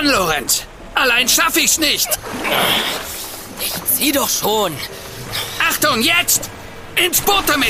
an, Lorenz. Allein schaffe ich's nicht. Ich zieh doch schon. Achtung, jetzt! Ins Boot damit!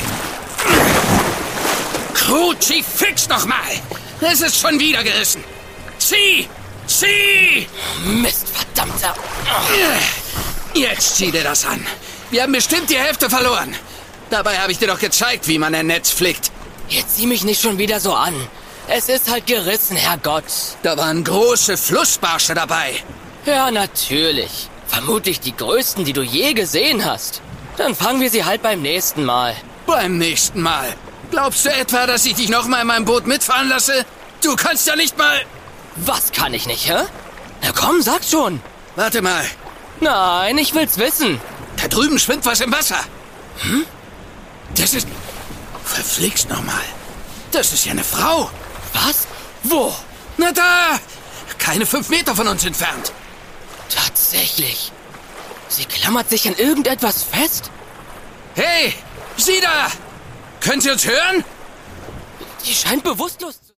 Cruci, fix noch mal! Es ist schon wieder gerissen. Zieh! Zieh! Mist, verdammter. Jetzt zieh dir das an. Wir haben bestimmt die Hälfte verloren. Dabei habe ich dir doch gezeigt, wie man ein Netz flickt. Jetzt zieh mich nicht schon wieder so an. Es ist halt gerissen, Herrgott. Da waren große Flussbarsche dabei. Ja, natürlich. Vermutlich die größten, die du je gesehen hast. Dann fangen wir sie halt beim nächsten Mal. Beim nächsten Mal. Glaubst du etwa, dass ich dich noch mal in meinem Boot mitfahren lasse? Du kannst ja nicht mal... Was kann ich nicht, hä? Na komm, sag schon. Warte mal. Nein, ich will's wissen. Da drüben schwimmt was im Wasser. Hm? Das ist... Verflixt nochmal. Das ist ja eine Frau. Was? Wo? Na da! Keine 5 Meter von uns entfernt. Tatsächlich. Sie klammert sich an irgendetwas fest? Hey! Sie da! Können Sie uns hören? Die scheint bewusstlos zu